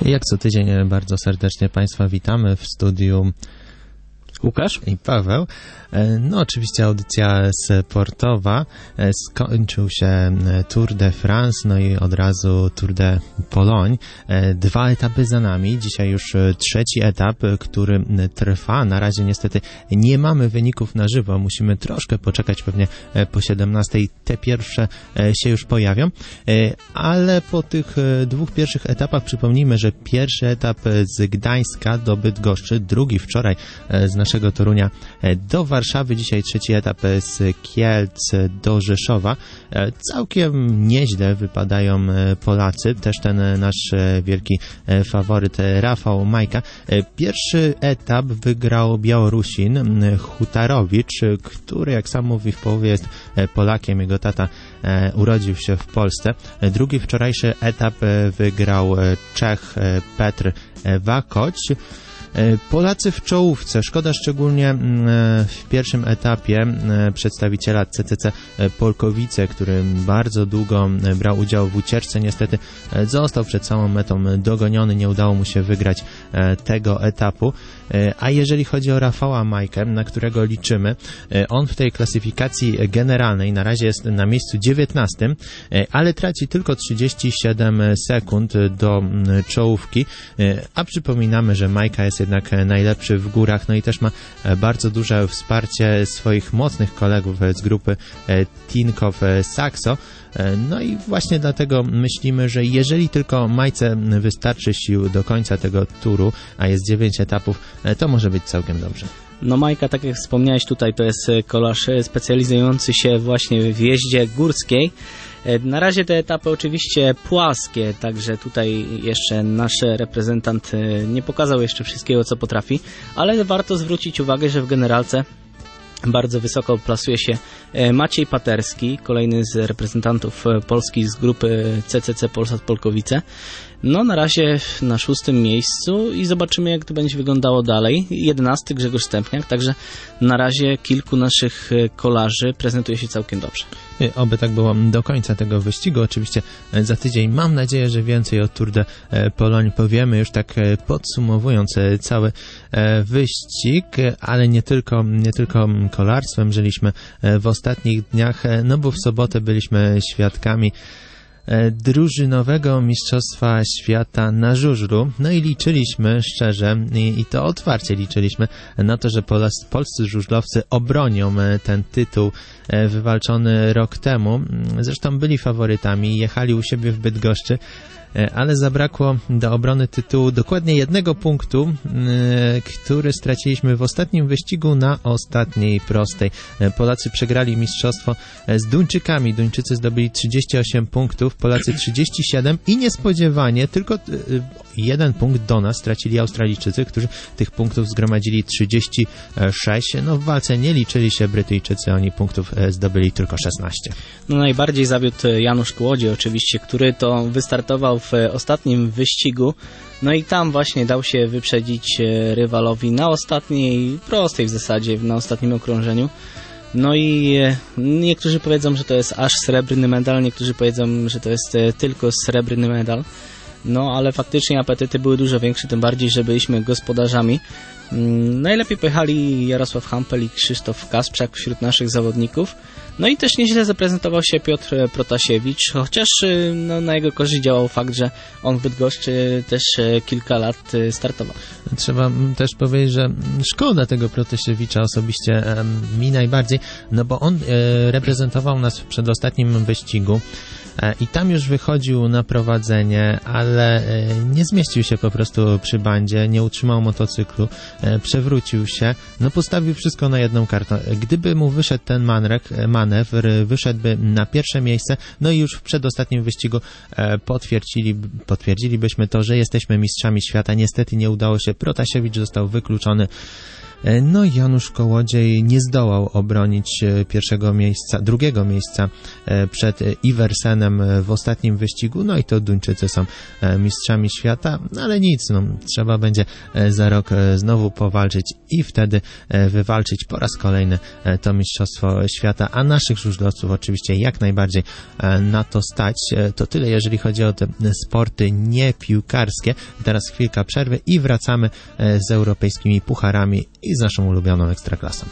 Jak co tydzień bardzo serdecznie Państwa witamy w studiu Łukasz i Paweł. No oczywiście audycja sportowa. Skończył się Tour de France, no i od razu Tour de Pologne. 2 etapy za nami. Dzisiaj już 3. etap, który trwa. Na razie niestety nie mamy wyników na żywo. Musimy troszkę poczekać, pewnie po 17 te pierwsze się już pojawią. Ale po tych 2 pierwszych etapach przypomnijmy, że pierwszy etap z Gdańska do Bydgoszczy, drugi wczoraj z naszego Torunia do Warszawy, dzisiaj 3. etap z Kielc do Rzeszowa. Całkiem nieźle wypadają Polacy, też ten nasz wielki faworyt Rafał Majka. Pierwszy etap wygrał Białorusin Hutarowicz, który, jak sam mówi, w połowie jest Polakiem, jego tata urodził się w Polsce. Drugi wczorajszy etap wygrał Czech Petr Wakoć. Polacy w czołówce. Szkoda szczególnie w pierwszym etapie przedstawiciela CCC Polkowice, który bardzo długo brał udział w ucieczce. Niestety został przed samą metą dogoniony, nie udało mu się wygrać tego etapu. A jeżeli chodzi o Rafała Majkę, na którego liczymy, on w tej klasyfikacji generalnej na razie jest na miejscu 19, ale traci tylko 37 sekund do czołówki, a przypominamy, że Majka jest jednak najlepszy w górach, no i też ma bardzo duże wsparcie swoich mocnych kolegów z grupy Tinkoff Saxo. No i właśnie dlatego myślimy, że jeżeli tylko Majce wystarczy sił do końca tego turu, a jest 9 etapów, to może być całkiem dobrze. No Majka, tak jak wspomniałeś tutaj, to jest kolarz specjalizujący się właśnie w jeździe górskiej. Na razie te etapy oczywiście płaskie, także tutaj jeszcze nasz reprezentant nie pokazał jeszcze wszystkiego, co potrafi, ale warto zwrócić uwagę, że w generalce bardzo wysoko plasuje się Maciej Paterski, kolejny z reprezentantów Polski z grupy CCC Polsat Polkowice. No na razie na 6. miejscu i zobaczymy, jak to będzie wyglądało dalej. 11 Grzegorz Stępniak, także na razie kilku naszych kolarzy prezentuje się całkiem dobrze. Oby tak było do końca tego wyścigu. Oczywiście za tydzień mam nadzieję, że więcej o Tour de Pologne powiemy, już tak podsumowując cały wyścig, ale nie tylko kolarstwem żyliśmy w ostatnich dniach, no bo w sobotę byliśmy świadkami drużynowego mistrzostwa świata na żużlu. No i liczyliśmy szczerze i to otwarcie liczyliśmy na to, że polscy żużlowcy obronią ten tytuł wywalczony rok temu. Zresztą byli faworytami, jechali u siebie w Bydgoszczy, ale zabrakło do obrony tytułu dokładnie 1 punktu, który straciliśmy w ostatnim wyścigu na ostatniej prostej. Polacy przegrali mistrzostwo z Duńczykami. Duńczycy zdobyli 38 punktów, Polacy 37 i niespodziewanie tylko 1 punkt do nas stracili Australijczycy, którzy tych punktów zgromadzili 36. No w walce nie liczyli się Brytyjczycy, oni punktów zdobyli tylko 16. No najbardziej zawiódł Janusz Kłodzie oczywiście, który to wystartował w ostatnim wyścigu, no i tam właśnie dał się wyprzedzić rywalowi na ostatniej, prostej w zasadzie, na ostatnim okrążeniu. No i niektórzy powiedzą, że to jest aż srebrny medal, niektórzy powiedzą, że to jest tylko srebrny medal. No ale faktycznie apetyty były dużo większe, tym bardziej, że byliśmy gospodarzami. Najlepiej pojechali Jarosław Hampel i Krzysztof Kasprzak wśród naszych zawodników. No i też nieźle zaprezentował się Piotr Protasiewicz, chociaż no, na jego korzyść działał fakt, że on w Bydgoszczy też kilka lat startował. Trzeba też powiedzieć, że szkoda tego Protasiewicza osobiście mi najbardziej, no bo on reprezentował nas w przedostatnim wyścigu i tam już wychodził na prowadzenie, ale nie zmieścił się po prostu przy bandzie, nie utrzymał motocyklu, przewrócił się, no postawił wszystko na jedną kartę. Gdyby mu wyszedł ten manewr, wyszedłby na pierwsze miejsce, no i już w przedostatnim wyścigu potwierdzilibyśmy to, że jesteśmy mistrzami świata. Niestety nie udało się, Protasiewicz został wykluczony No i Janusz Kołodziej nie zdołał obronić drugiego miejsca przed Iversenem w ostatnim wyścigu, no i to Duńczycy są mistrzami świata, ale nic, no, trzeba będzie za rok znowu powalczyć i wtedy wywalczyć po raz kolejny to mistrzostwo świata, a naszych żużlowców oczywiście jak najbardziej na to stać. To tyle, jeżeli chodzi o te sporty niepiłkarskie. Teraz chwilka przerwy i wracamy z europejskimi pucharami i z naszą ulubioną Ekstraklasą.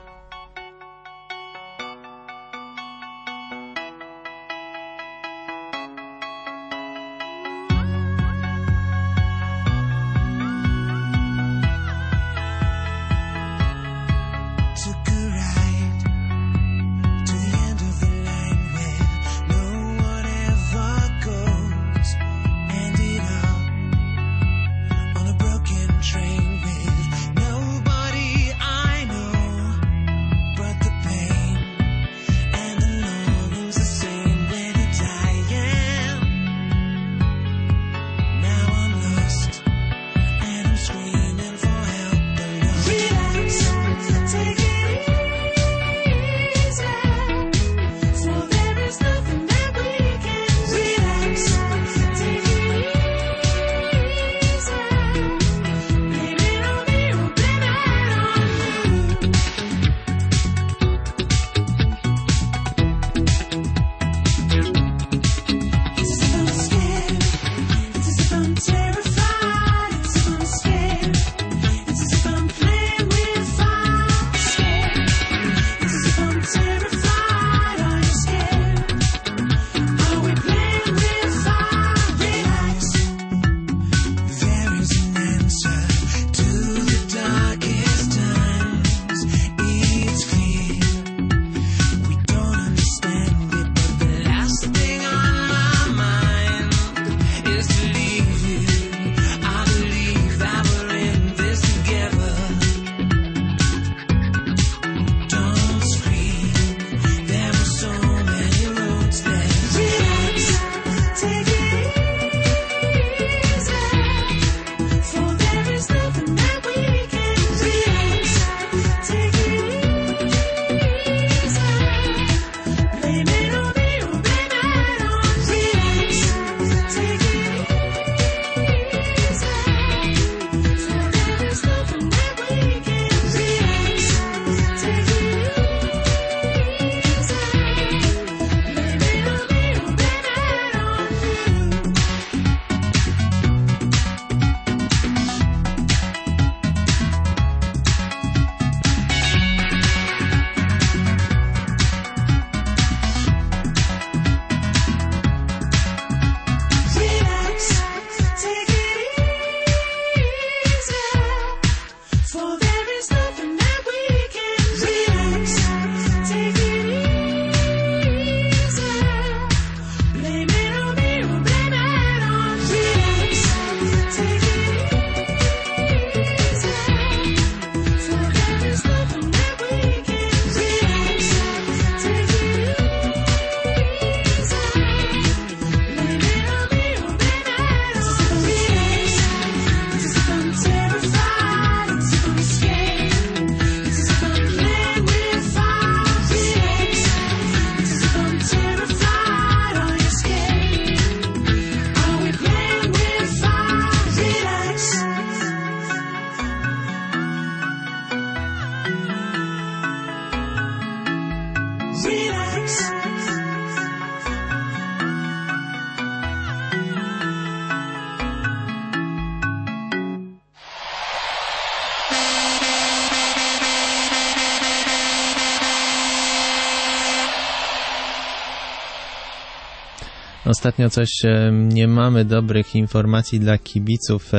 Ostatnio coś nie mamy dobrych informacji dla kibiców,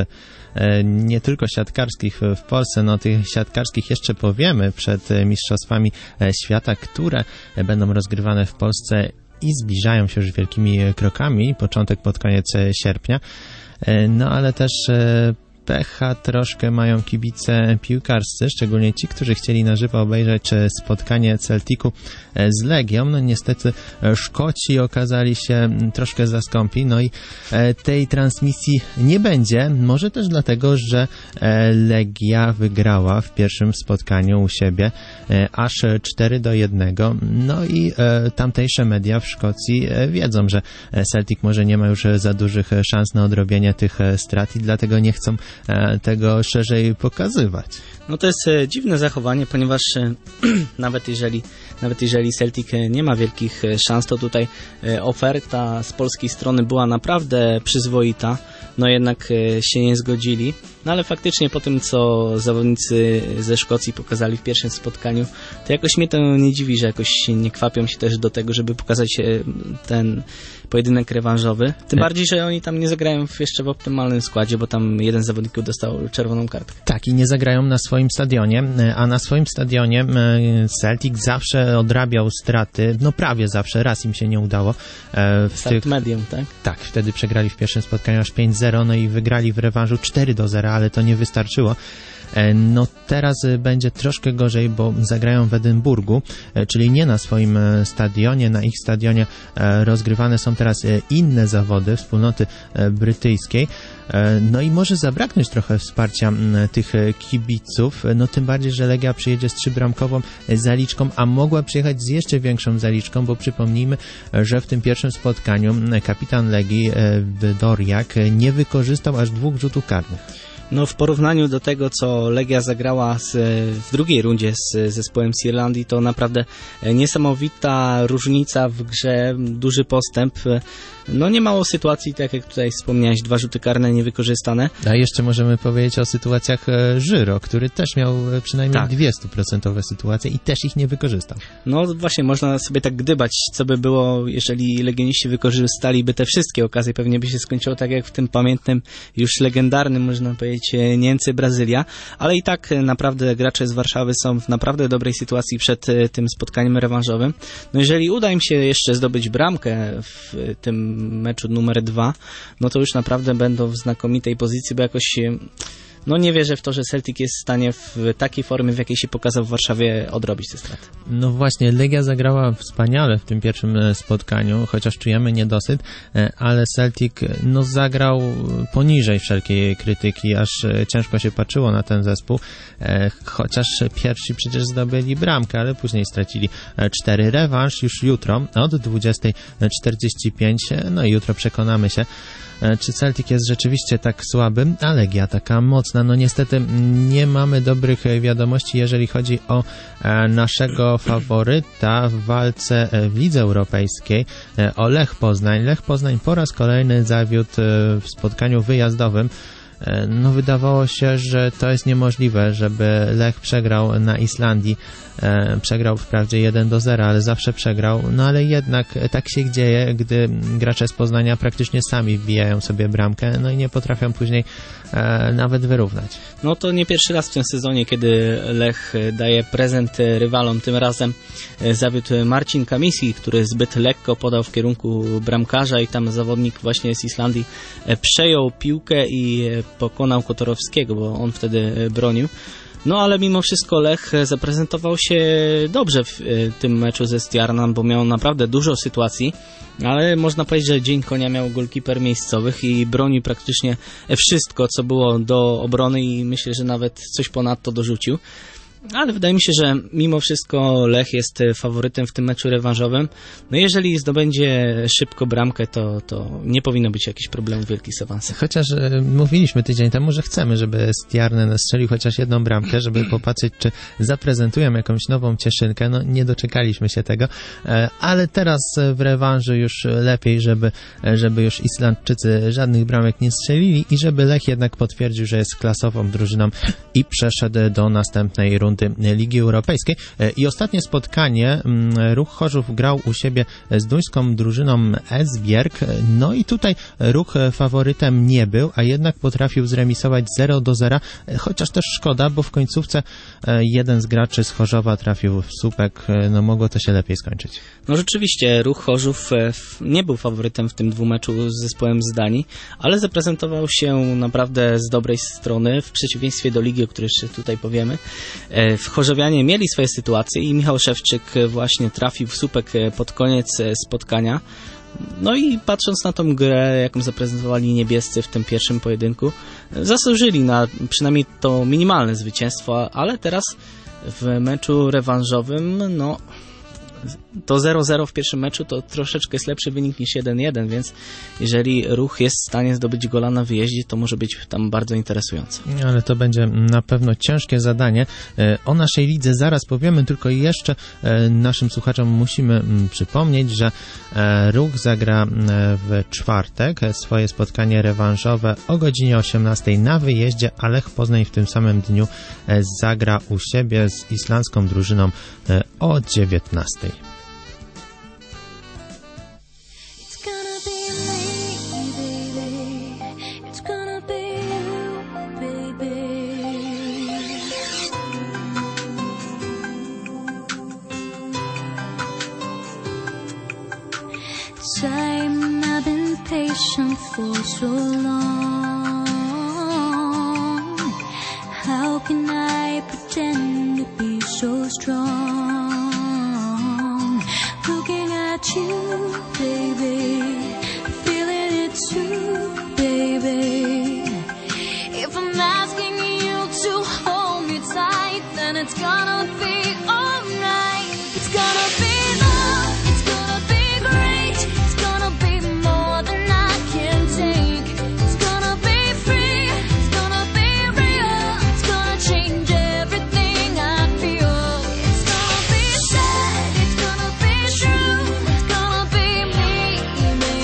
nie tylko siatkarskich w Polsce, no tych siatkarskich jeszcze powiemy przed Mistrzostwami Świata, które będą rozgrywane w Polsce i zbliżają się już wielkimi krokami, początek pod koniec sierpnia, no ale też pecha troszkę mają kibice piłkarscy, szczególnie ci, którzy chcieli na żywo obejrzeć spotkanie Celticu z Legią. No niestety Szkoci okazali się troszkę za skąpi, no i tej transmisji nie będzie. Może też dlatego, że Legia wygrała w pierwszym spotkaniu u siebie aż 4-1. No i tamtejsze media w Szkocji wiedzą, że Celtic może nie ma już za dużych szans na odrobienie tych strat i dlatego nie chcą tego szerzej pokazywać. No to jest dziwne zachowanie, ponieważ nawet jeżeli Celtic nie ma wielkich szans, to tutaj oferta z polskiej strony była naprawdę przyzwoita, no jednak się nie zgodzili. No ale faktycznie po tym, co zawodnicy ze Szkocji pokazali w pierwszym spotkaniu, to jakoś mnie to nie dziwi, że jakoś nie kwapią się też do tego, żeby pokazać ten pojedynek rewanżowy. Tym bardziej, że oni tam nie zagrają jeszcze w optymalnym składzie, bo tam jeden z zawodników dostał czerwoną kartkę. Tak, i nie zagrają na swoim stadionie, a na swoim stadionie Celtic zawsze odrabiał straty, no prawie zawsze, raz im się nie udało. Start Medium, tak? Tak, wtedy przegrali w pierwszym spotkaniu aż 5-0, no i wygrali w rewanżu 4-0, ale to nie wystarczyło. No teraz będzie troszkę gorzej, bo zagrają w Edynburgu, czyli nie na swoim stadionie. Na ich stadionie rozgrywane są teraz inne zawody wspólnoty brytyjskiej. No i może zabraknąć trochę wsparcia tych kibiców, no tym bardziej, że Legia przyjedzie z 3-bramkową zaliczką, a mogła przyjechać z jeszcze większą zaliczką, bo przypomnijmy, że w tym pierwszym spotkaniu kapitan Legii Doriak nie wykorzystał aż 2 rzutów karnych. No w porównaniu do tego, co Legia zagrała w drugiej rundzie z zespołem z Irlandii, to naprawdę niesamowita różnica w grze, duży postęp. No nie mało sytuacji, tak jak tutaj wspomniałeś, 2 rzuty karne niewykorzystane. A jeszcze możemy powiedzieć o sytuacjach Żyro, który też miał przynajmniej 200% sytuacje i też ich nie wykorzystał. No właśnie, można sobie tak gdybać, co by było, jeżeli legioniści wykorzystaliby te wszystkie okazje. Pewnie by się skończyło tak jak w tym pamiętnym, już legendarnym, można powiedzieć, Niemcy-Brazylia, ale i tak naprawdę gracze z Warszawy są w naprawdę dobrej sytuacji przed tym spotkaniem rewanżowym. No jeżeli uda im się jeszcze zdobyć bramkę w tym meczu numer 2, no to już naprawdę będą w znakomitej pozycji, bo jakoś no nie wierzę w to, że Celtic jest w stanie w takiej formie, w jakiej się pokazał w Warszawie, odrobić te straty. No właśnie, Legia zagrała wspaniale w tym pierwszym spotkaniu, chociaż czujemy niedosyt, ale Celtic no zagrał poniżej wszelkiej krytyki, aż ciężko się patrzyło na ten zespół, chociaż pierwsi przecież zdobyli bramkę, ale później stracili 4. Rewanż już jutro od 20:45, no i jutro przekonamy się, czy Celtic jest rzeczywiście tak słaby, a Legia taka mocna. No niestety nie mamy dobrych wiadomości, jeżeli chodzi o naszego faworyta w walce w Lidze Europejskiej, o Lech Poznań. Lech Poznań po raz kolejny zawiódł w spotkaniu wyjazdowym. No wydawało się, że to jest niemożliwe, żeby Lech przegrał na Islandii. Przegrał wprawdzie 1-0, ale zawsze przegrał. No ale jednak tak się dzieje, gdy gracze z Poznania praktycznie sami wbijają sobie bramkę, no i nie potrafią później nawet wyrównać. No to nie pierwszy raz w tym sezonie, kiedy Lech daje prezent rywalom. Tym razem zawiódł Marcin Kamiński, który zbyt lekko podał w kierunku bramkarza i tam zawodnik właśnie z Islandii przejął piłkę i pokonał Kotorowskiego, bo on wtedy bronił. No ale mimo wszystko Lech zaprezentował się dobrze w tym meczu ze Stjarnan, bo miał naprawdę dużo sytuacji, ale można powiedzieć, że dzień konia miał golkiper miejscowych i bronił praktycznie wszystko, co było do obrony i myślę, że nawet coś ponadto dorzucił. Ale wydaje mi się, że mimo wszystko Lech jest faworytem w tym meczu rewanżowym. No jeżeli zdobędzie szybko bramkę, to nie powinno być jakichś problemów wielkich z awansem. Chociaż mówiliśmy tydzień temu, że chcemy, żeby Stjarnan strzelił chociaż jedną bramkę, żeby popatrzeć, czy zaprezentują jakąś nową cieszynkę. No nie doczekaliśmy się tego, ale teraz w rewanżu już lepiej, żeby już Islandczycy żadnych bramek nie strzelili i żeby Lech jednak potwierdził, że jest klasową drużyną i przeszedł do następnej rundy. rundy Ligi Europejskiej. I ostatnie spotkanie Ruch Chorzów grał u siebie z duńską drużyną Esbjerg. No i tutaj Ruch faworytem nie był, a jednak potrafił zremisować 0-0, chociaż też szkoda, bo w końcówce jeden z graczy z Chorzowa trafił w słupek, no mogło to się lepiej skończyć. No rzeczywiście, Ruch Chorzów nie był faworytem w tym dwumeczu z zespołem z Danii, ale zaprezentował się naprawdę z dobrej strony, w przeciwieństwie do Ligi, o której jeszcze tutaj powiemy. Chorzowianie mieli swoje sytuacje i Michał Szewczyk właśnie trafił w słupek pod koniec spotkania. No i patrząc na tą grę, jaką zaprezentowali niebiescy w tym pierwszym pojedynku, zasłużyli na przynajmniej to minimalne zwycięstwo, ale teraz w meczu rewanżowym, no to 0-0 w pierwszym meczu to troszeczkę jest lepszy wynik niż 1-1, więc jeżeli Ruch jest w stanie zdobyć gola na wyjeździe, to może być tam bardzo interesujące. Ale to będzie na pewno ciężkie zadanie. O naszej lidze zaraz powiemy, tylko jeszcze naszym słuchaczom musimy przypomnieć, że Ruch zagra w czwartek swoje spotkanie rewanżowe o godzinie 18 na wyjeździe, a Lech Poznań w tym samym dniu zagra u siebie z islandzką drużyną o 19. Time I've been patient for so long. How can I pretend to be so strong? Looking at you, baby, feeling it too, baby. If I'm asking you to hold me tight, then it's gonna be alright. It's gonna be love, it's gonna be great. It's gonna be more than I can take. It's gonna be free, it's gonna be real. It's gonna change everything I feel. It's gonna be sad, it's gonna be true. It's gonna be me, baby.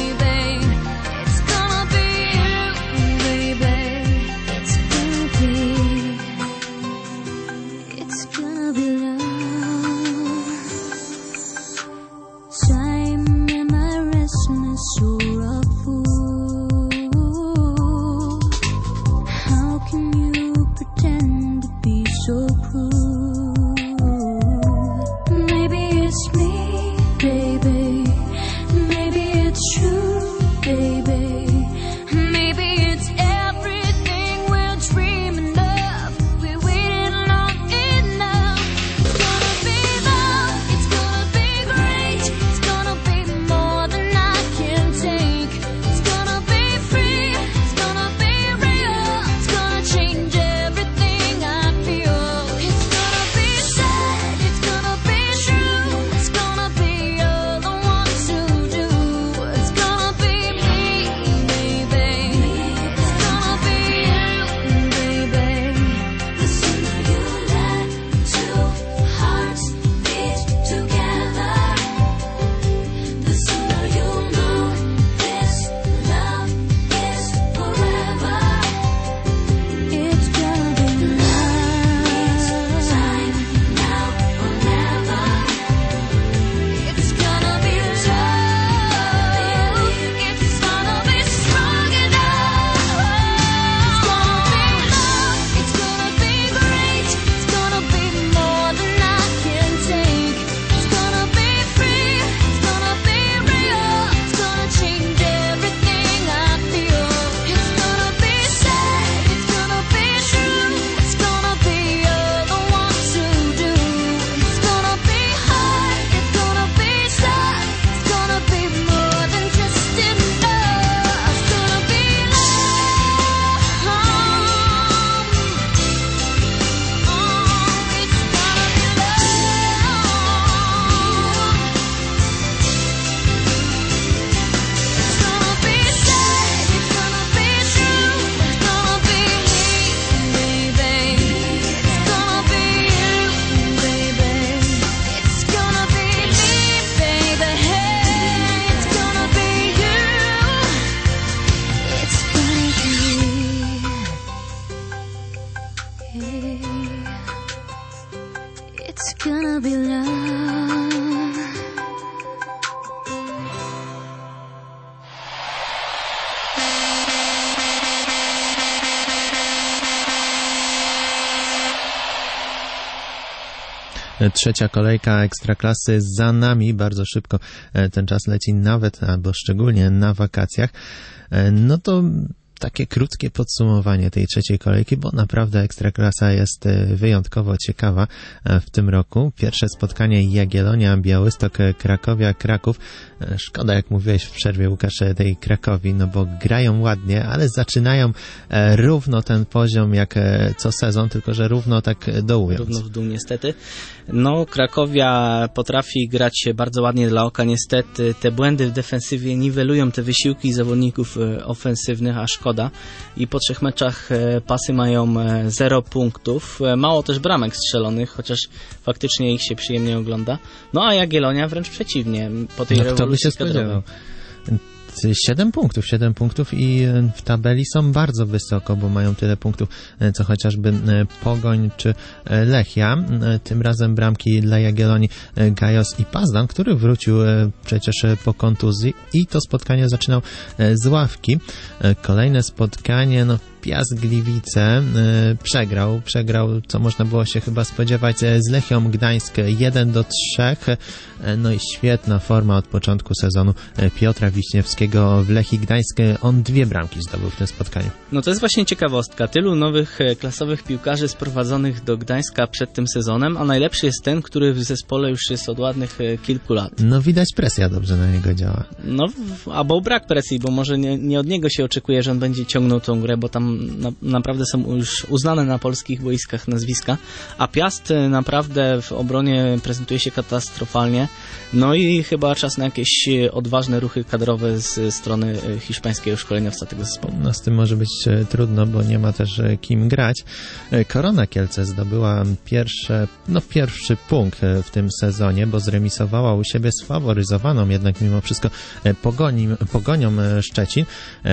gonna be love. Trzecia kolejka Ekstraklasy za nami. Bardzo szybko ten czas leci, nawet albo szczególnie na wakacjach. No to takie krótkie podsumowanie tej trzeciej kolejki, bo naprawdę Ekstraklasa jest wyjątkowo ciekawa w tym roku. Pierwsze spotkanie Jagiellonia, Białystok, Krakowia, Kraków. Szkoda, jak mówiłeś w przerwie, Łukasz, tej Krakowi, no bo grają ładnie, ale zaczynają równo ten poziom jak co sezon, tylko że równo tak dołując. Równo w dół niestety. No, Krakowia potrafi grać bardzo ładnie dla oka, niestety te błędy w defensywie niwelują te wysiłki zawodników ofensywnych, a szkoda. I po 3 meczach Pasy mają 0 punktów. Mało też bramek strzelonych, chociaż faktycznie ich się przyjemnie ogląda. No a Jagiellonia wręcz przeciwnie. Po tej kto by się spodziewał? 7 punktów i w tabeli są bardzo wysoko, bo mają tyle punktów, co chociażby Pogoń czy Lechia. Tym razem bramki dla Jagiellonii Gajos i Pazdan, który wrócił przecież po kontuzji i to spotkanie zaczynał z ławki. Kolejne spotkanie, Piast Gliwice przegrał, co można było się chyba spodziewać, z Lechią Gdańsk 1-3. No i świetna forma od początku sezonu Piotra Wiśniewskiego w Lechii Gdańsk. On 2 bramki zdobył w tym spotkaniu. No to jest właśnie ciekawostka. Tylu nowych klasowych piłkarzy sprowadzonych do Gdańska przed tym sezonem, a najlepszy jest ten, który w zespole już jest od ładnych kilku lat. No widać, presja dobrze na niego działa. No, albo brak presji, bo może nie od niego się oczekuje, że on będzie ciągnął tą grę, bo tam naprawdę są już uznane na polskich boiskach nazwiska, a Piast naprawdę w obronie prezentuje się katastrofalnie. No i chyba czas na jakieś odważne ruchy kadrowe z strony hiszpańskiego szkoleniowca tego zespołu. No z tym może być trudno, bo nie ma też kim grać. Korona Kielce zdobyła pierwszy punkt w tym sezonie, bo zremisowała u siebie sfaworyzowaną jednak mimo wszystko Pogonią Szczecin,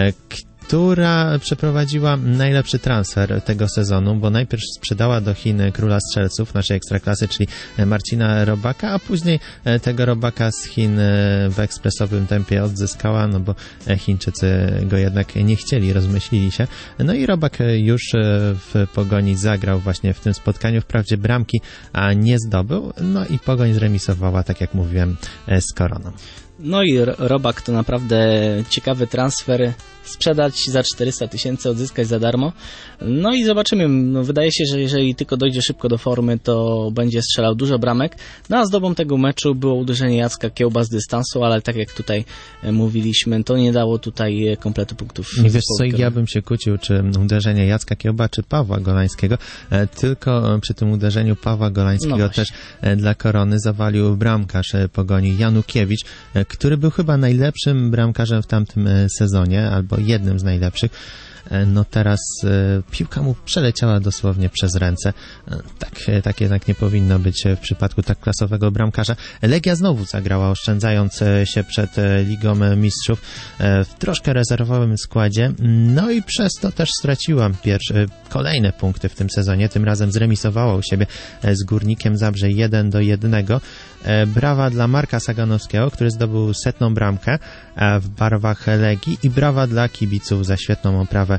która przeprowadziła najlepszy transfer tego sezonu, bo najpierw sprzedała do Chin króla strzelców naszej Ekstraklasy, czyli Marcina Robaka, a później tego Robaka z Chin w ekspresowym tempie odzyskała, no bo Chińczycy go jednak nie chcieli, rozmyślili się. No i Robak już w Pogoni zagrał właśnie w tym spotkaniu, wprawdzie bramki nie zdobył, no i Pogoń zremisowała, tak jak mówiłem, z Koroną. No i Robak to naprawdę ciekawy transfer. Sprzedać za 400 000, odzyskać za darmo. No i zobaczymy. No, wydaje się, że jeżeli tylko dojdzie szybko do formy, to będzie strzelał dużo bramek. No a zdobą tego meczu było uderzenie Jacka Kiełba z dystansu, ale tak jak tutaj mówiliśmy, to nie dało tutaj kompletu punktów. Nie wiesz co, ja bym się kłócił, czy uderzenie Jacka Kiełba, czy Pawła Golańskiego. Tylko przy tym uderzeniu Pawła Golańskiego też dla Korony zawalił bramkarz Pogoni Janukiewicz, który był chyba najlepszym bramkarzem w tamtym sezonie, albo jednym z najlepszych. No teraz piłka mu przeleciała dosłownie przez ręce. Tak jednak nie powinno być w przypadku tak klasowego bramkarza. Legia znowu zagrała, oszczędzając się przed Ligą Mistrzów w troszkę rezerwowym składzie. No i przez to też straciła kolejne punkty w tym sezonie. Tym razem zremisowała u siebie z Górnikiem Zabrze 1-1. Brawa dla Marka Saganowskiego, który zdobył 100. bramkę w barwach Legii, i brawa dla kibiców za świetną oprawę,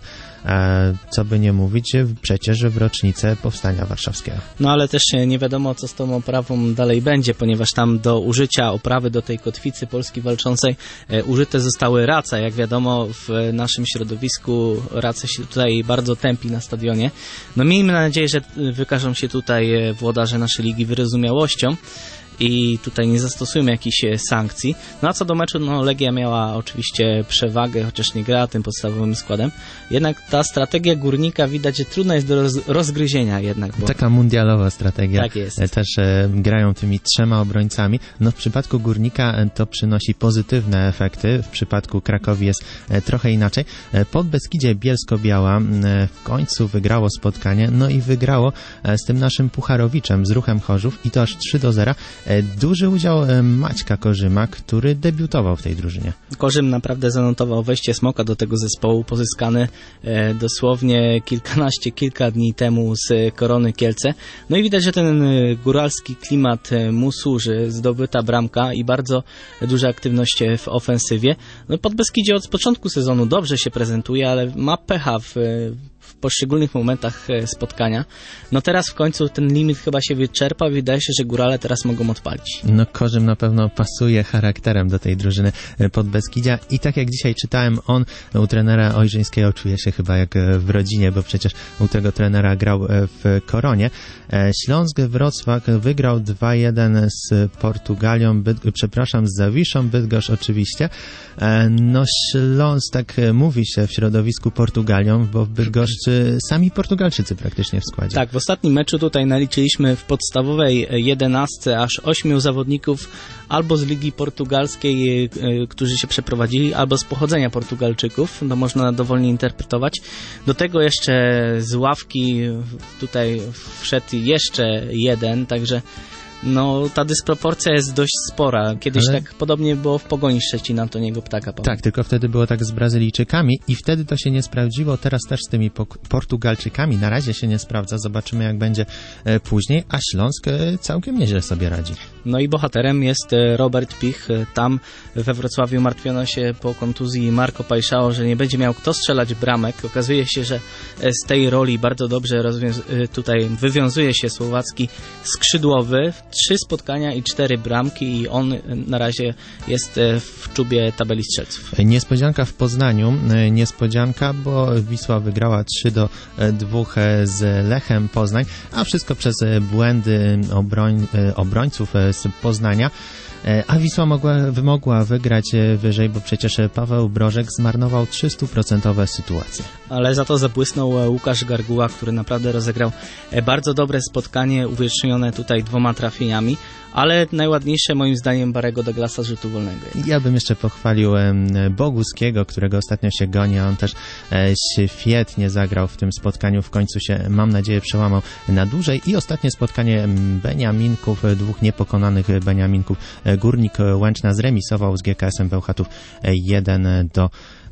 co by nie mówić, przecież w rocznicę Powstania Warszawskiego. No ale też nie wiadomo, co z tą oprawą dalej będzie, ponieważ tam do użycia oprawy do tej kotwicy Polski walczącej użyte zostały race. Jak wiadomo, w naszym środowisku race się tutaj bardzo tępi na stadionie. No miejmy nadzieję, że wykażą się tutaj włodarze naszej ligi wyrozumiałością i tutaj nie zastosujemy jakichś sankcji. No a co do meczu, no Legia miała oczywiście przewagę, chociaż nie grała tym podstawowym składem. Jednak ta strategia Górnika widać, że trudna jest do rozgryzienia jednak. Bo... Taka mundialowa strategia. Tak jest. Też grają tymi 3 obrońcami. No w przypadku Górnika to przynosi pozytywne efekty. W przypadku Krakowi jest trochę inaczej. Podbeskidzie Bielsko-Biała w końcu wygrało spotkanie, no i wygrało z tym naszym Pucharowiczem, z Ruchem Chorzów, i to aż 3-0. Duży udział Maćka Korzyma, który debiutował w tej drużynie. Korzym naprawdę zanotował wejście Smoka do tego zespołu, pozyskany dosłownie kilka dni temu z Korony Kielce. No i widać, że ten góralski klimat mu służy, zdobyta bramka i bardzo duża aktywność w ofensywie. No Podbeskidzie od początku sezonu dobrze się prezentuje, ale ma pecha w poszczególnych momentach spotkania. No teraz w końcu ten limit chyba się wyczerpał i wydaje się, że górale teraz mogą odpalić. No Korzym na pewno pasuje charakterem do tej drużyny Podbeskidzia i tak jak dzisiaj czytałem, on u trenera Ojrzyńskiego czuje się chyba jak w rodzinie, bo przecież u tego trenera grał w Koronie. Śląsk Wrocław wygrał 2-1 z Portugalią, z Zawiszą, Bydgoszcz oczywiście. No Śląsk, tak mówi się w środowisku Portugalią, bo w Bydgoszczy sami Portugalczycy praktycznie w składzie. Tak, w ostatnim meczu tutaj naliczyliśmy w podstawowej 11 aż 8 zawodników albo z Ligi Portugalskiej, którzy się przeprowadzili, albo z pochodzenia Portugalczyków, no można dowolnie interpretować. Do tego jeszcze z ławki tutaj wszedł jeszcze jeden, także no ta dysproporcja jest dość spora. Kiedyś tak podobnie było w Pogoni Szczecin Antoniego Ptaka. Tak, tylko wtedy było tak z Brazylijczykami i wtedy to się nie sprawdziło, teraz też z tymi Portugalczykami na razie się nie sprawdza, zobaczymy jak będzie później, a Śląsk całkiem nieźle sobie radzi. No i bohaterem jest Robert Pich. Tam we Wrocławiu martwiono się po kontuzji Marco Pajszao, że nie będzie miał kto strzelać bramek. Okazuje się, że z tej roli bardzo dobrze tutaj wywiązuje się słowacki skrzydłowy. 3 spotkania i 4 bramki i on na razie jest w czubie tabeli strzelców. Niespodzianka w Poznaniu, bo Wisła wygrała 3-2 z Lechem Poznań, a wszystko przez błędy obrońców z Poznania. A Wisła mogła wygrać wyżej, bo przecież Paweł Brożek zmarnował 300% sytuacje. Ale za to zabłysnął Łukasz Garguła, który naprawdę rozegrał bardzo dobre spotkanie, uwiecznione tutaj 2 trafieniami, ale najładniejsze moim zdaniem Barego Douglasa z rzutu wolnego. Ja bym jeszcze pochwalił Boguskiego, którego ostatnio się goni, a on też świetnie zagrał w tym spotkaniu, w końcu się, mam nadzieję, przełamał na dłużej. I ostatnie spotkanie Beniaminków, 2 niepokonanych Beniaminków. Górnik Łęczna zremisował z GKS-em Bełchatów 1-1.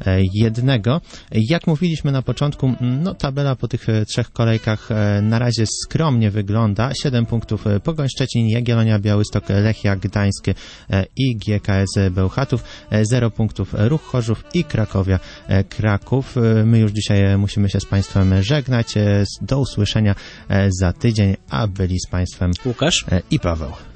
Jak mówiliśmy na początku, no tabela po tych 3 kolejkach na razie skromnie wygląda. 7 punktów Pogoń Szczecin, Jagiellonia Białystok, Lechia Gdańsk i GKS Bełchatów. 0 punktów Ruch Chorzów i Krakowia Kraków. My już dzisiaj musimy się z Państwem żegnać. Do usłyszenia za tydzień, a byli z Państwem Łukasz i Paweł.